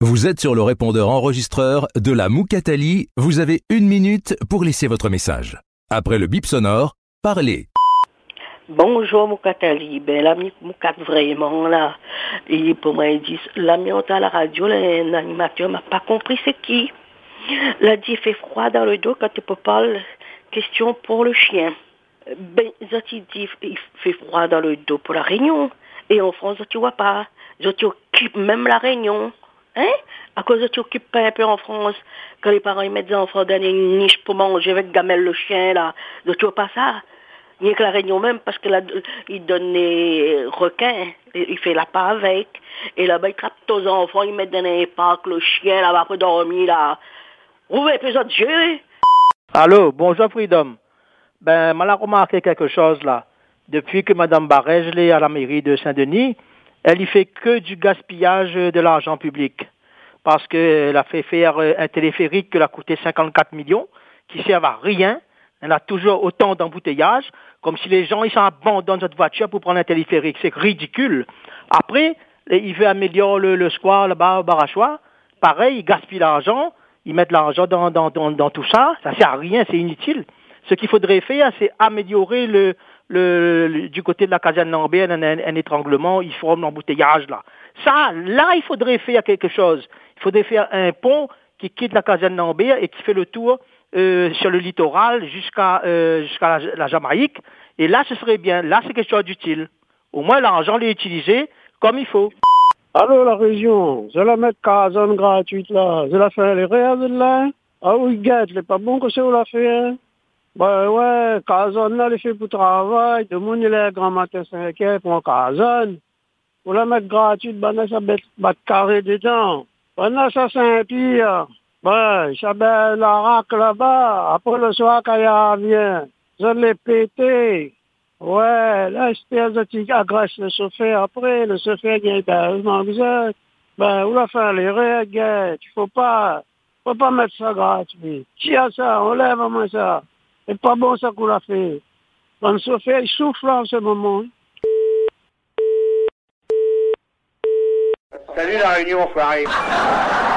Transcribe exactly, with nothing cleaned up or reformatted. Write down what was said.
Vous êtes sur le répondeur enregistreur de la Moukatali. Vous avez une minute pour laisser votre message. Après le bip sonore, parlez. Bonjour Moukatali, ben l'ami Moukat vraiment là, et pour moi il dit, l'ami on est à la radio, l'animateur m'a pas compris c'est qui. L'a dit il fait froid dans le dos quand tu peux parler, question pour le chien. Ben, il dit il fait froid dans le dos pour la réunion, et en France tu vois pas, tu occupes même la réunion. Hein? À cause de tu occupes pas un peu en France, quand les parents ils mettent des enfants dans une niche pour manger avec gamelle le chien là, tu vois pas ça? Rien que la réunion même, parce qu'il donne les requins, il fait la part avec, et là-bas il trappe tous les enfants, ils mettent dans un parc le chien là-bas pour dormir là. Ouvrez plus de Dieu! Allô, bonjour Freedom. Ben, moi, j'ai remarqué quelque chose là. Depuis que Mme Barège est à la mairie de Saint-Denis, elle y fait que du gaspillage de l'argent public. Parce qu'elle a fait faire un téléphérique qui a coûté cinquante-quatre millions, qui sert à rien. Elle a toujours autant d'embouteillages, comme si les gens ils s'abandonnent cette voiture pour prendre un téléphérique. C'est ridicule. Après, il veut améliorer le, le square là-bas au Barachois. Pareil, ils gaspillent l'argent, ils mettent l'argent dans, dans, dans, dans tout ça. Ça sert à rien, c'est inutile. Ce qu'il faudrait faire, c'est améliorer le, le, le du côté de la caserne Lambert un, un, un étranglement, il forme l'embouteillage là. Ça, là, il faudrait faire quelque chose. Il faudrait faire un pont qui quitte la caserne Lambert et qui fait le tour euh, sur le littoral jusqu'à euh, jusqu'à la, la Jamaïque. Et là, ce serait bien. Là, c'est quelque chose d'utile. Au moins, l'argent l'est utilisé comme il faut. Allô, la région, je la mets caserne gratuite là. Je la fais les rêves là. Ah oui, gâte, c'est pas bon que c'est où la fait, hein? Ben ouais, caserne là, elle fait pour travail. Tout le monde il est grand matin cinq heures pour un caserne. Pour la mettre gratuite, ben là, ça bat carré dedans. Ben là, ça c'est un pire. Ben, ça met la raque là-bas. Après le soir, quand il revient, je l'ai pété. Ouais, là, espèce de petit agresse le chauffeur. Après, le chauffeur, il y a un besoin. Ben, où la faire les règles? Il faut pas, faut pas mettre ça gratuit. Qui a ça? On lève à moi ça. C'est pas bon ça qu'on l'a fait. Quand le chauffeur, il souffle en ce moment. Salut la réunion, Farid.